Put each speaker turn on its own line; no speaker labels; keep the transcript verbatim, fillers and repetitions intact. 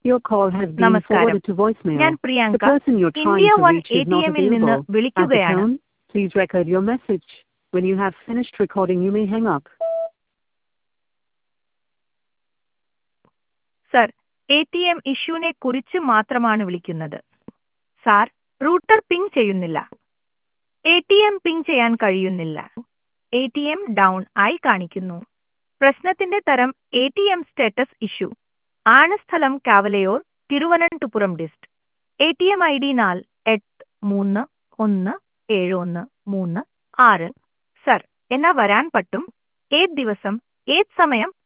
Your call has been
നമസ്കാരം.
forwarded to voicemail.
ഞാൻ
The
Priyanka
person you're trying
India
to
one
reach
A
is
T
not
എമ്മിൽ നിന്ന്
available. At the
വിളിക്കുകയാണ്.
tone, please record your message. When you have finished recording, you may hang up.
Sir, A T M ഇഷ്യൂനെ കുറിച്ച് മാത്രമാണ് വിളിക്കുന്നത്. Sir, router ping ചെയ്യുന്നില്ല. A T M ping ചെയ്യാൻ കഴിയുന്നില്ല. എ ടി എം ഡൗൺ ആയി കാണിക്കുന്നു. പ്രശ്നത്തിന്റെ തരം A T M status issue ആണ്. സ്ഥലം കാവലയോർ, Thiruvananthapuram dist. A T M I D നാല് എട്ട് മൂന്ന് ഒന്ന് ഏഴ് ഒന്ന് മൂന്ന് ആറ്. സർ, എന്നാ വരാൻ പറ്റും? ഏത് ദിവസം, ഏത് സമയം?